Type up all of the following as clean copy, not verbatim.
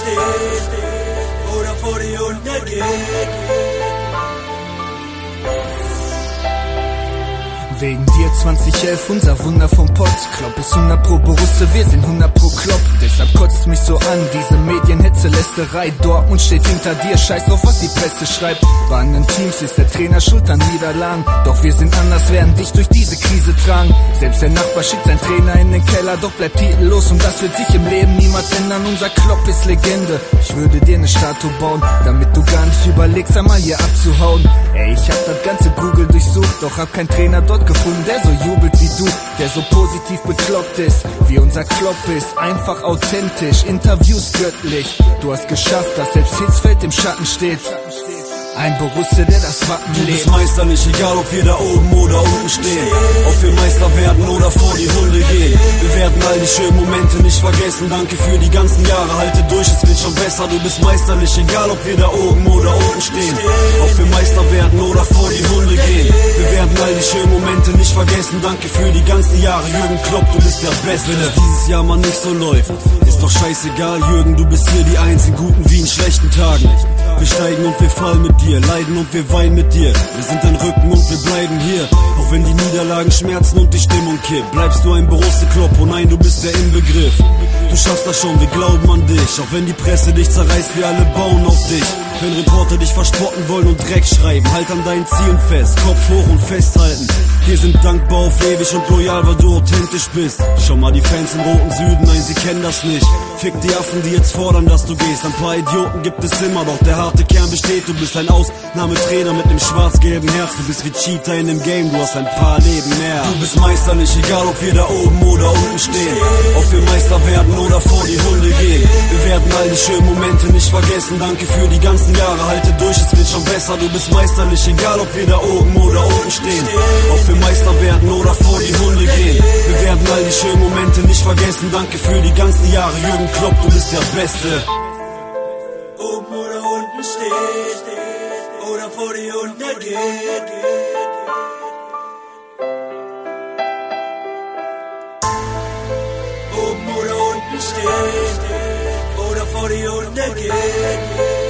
steht oder vor die Hunde geht. Wegen dir 2011, unser Wunder vom Pott. Klopp ist 100 pro Borussia, wir sind 100 pro Klopp. Deshalb kotzt mich so an, diese Medienhetze, Lästerei. Dortmund steht hinter dir, scheiß drauf, was die Presse schreibt. Bei anderen Teams ist der Trainer schuld an Niederlagen. Doch wir sind anders, werden dich durch diese Krise tragen. Selbst der Nachbar schickt seinen Trainer in den Keller, doch bleibt titellos. Und das wird sich im Leben niemals ändern, unser Klopp ist Legende. Ich würde dir eine Statue bauen, damit du gar nicht überlegst, einmal hier abzuhauen. Ey, ich hab das ganze Google durchsucht, doch hab keinen Trainer dort gefunden, der so jubelt wie du, der so positiv bekloppt ist, wie unser Klopp ist, einfach authentisch, Interviews göttlich. Du hast geschafft, dass selbst Hitzfeld im Schatten steht. Ein Borussia, der das Wappen lebt. Du bist meisterlich, egal ob wir da oben oder unten stehen. Ob wir Meister werden oder vor die Hunde gehen. Wir werden all die schönen Momente nicht vergessen. Danke für die ganzen Jahre, halte durch, es wird schon besser. Du bist meisterlich, egal ob wir da oben oder unten stehen. Ob wir Meister werden oder vor die Hunde gehen. Wir werden all die schönen Momente nicht vergessen. Danke für die ganzen Jahre, Jürgen Klopp, du bist der Beste. Wenn es dieses Jahr mal nicht so läuft, ist doch scheißegal, Jürgen, du bist hier die einzigen Guten wie in schlechten Tagen. Wir steigen und wir fallen mit dir, leiden und wir weinen mit dir. Wir sind dein Rücken und wir bleiben hier. Auch wenn die Niederlagen schmerzen und die Stimmung kippt, bleibst du ein Borussia Klopp, oh nein, du bist der Inbegriff. Du schaffst das schon, wir glauben an dich. Auch wenn die Presse dich zerreißt, wir alle bauen auf dich. Wenn Reporter dich verspotten wollen und Dreck schreiben, halt an deinen Zielen fest, Kopf hoch und festhalten. Wir sind dankbar auf ewig und loyal, weil du authentisch bist. Schau mal die Fans im roten Süden, nein, sie kennen das nicht. Fick die Affen, die jetzt fordern, dass du gehst. Ein paar Idioten gibt es immer, doch der harte Kern besteht. Du bist ein Ausnahmetrainer mit nem schwarz-gelben Herz. Du bist wie Cheetah in dem Game, du hast ein paar Leben mehr. Du bist meisterlich, egal ob wir da oben oder unten stehen. Ob wir Meister werden oder vor die Hunde gehen. Wir werden all die schönen Momente nicht vergessen. Danke für die ganzen Jahre, halte durch, es wird schon besser. Du bist meisterlich, egal ob wir da oben oder unten stehen. Ob wir Meister werden oder vor die Hunde gehen. Wir werden all die schönen Momente nicht vergessen. Danke für die ganzen Jahre, Jürgen Klopp, du bist der Beste. Oben oder unten steht oder vor die Hunde geht. Oben oder unten steht oder vor die Hunde geht.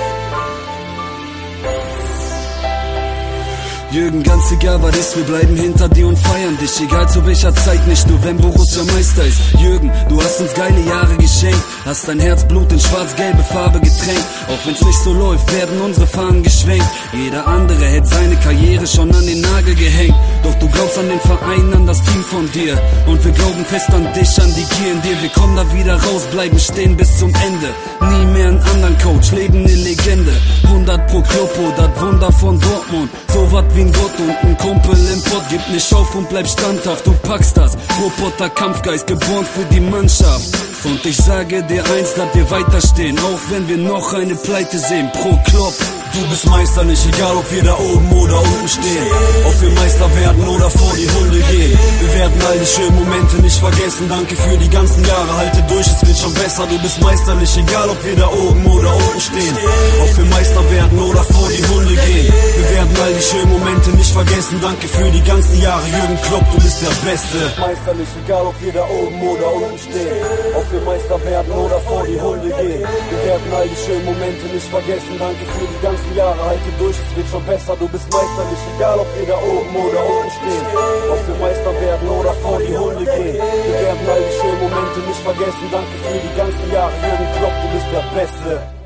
Jürgen, ganz egal was ist, wir bleiben hinter dir und feiern dich. Egal zu welcher Zeit, nicht nur wenn Borussia Meister ist. Jürgen, du hast uns geile Jahre geschenkt, hast dein Herzblut in schwarz-gelbe Farbe getränkt. Auch wenn's nicht so läuft, werden unsere Fahnen geschwenkt. Jeder andere hätte seine Karriere schon an den Nagel gehängt. Doch du glaubst an den Verein, an das Team von dir. Und wir glauben fest an dich, an die Gier in dir. Wir kommen da wieder raus, bleiben stehen bis zum Ende. Nie mehr einen anderen Coach, leben eine Legende. 100 pro Kloppo, das Wunder von Dortmund. So wat wie ein Gott und ein Kumpel im Pott. Gib nicht auf und bleib standhaft, du packst das. Roboter Kampfgeist, geboren für die Mannschaft. Und ich sage dir eins, dass wir weiterstehen, auch wenn wir noch eine Pleite sehen. Pro Klopp. Du bist meisterlich, egal ob wir da oben oder unten stehen. Ob wir Meister werden oder vor die Hunde gehen. Wir werden all die schönen Momente nicht vergessen. Danke für die ganzen Jahre, halte durch, es wird schon besser. Du bist meisterlich, egal ob wir da oben oder unten stehen. Ob wir Meister werden oder vor die Hunde gehen. Wir werden all die schönen Momente nicht vergessen. Danke für die ganzen Jahre, Jürgen Klopp, du bist der Beste. Meisterlich, egal ob wir da oben oder unten stehen. Ob wir Meister werden oder vor die Hunde gehen. Wir werden all die schönen Momente nicht vergessen. Danke für die ganzen Jahre, halte durch, es wird schon besser. Du bist meisterlich, egal ob wir da oben oder unten stehen. Ob wir Meister werden oder vor die Hunde gehen. Wir werden all die schönen Momente nicht vergessen. Danke für die ganzen Jahre, Jürgen Klopp, du bist der Beste.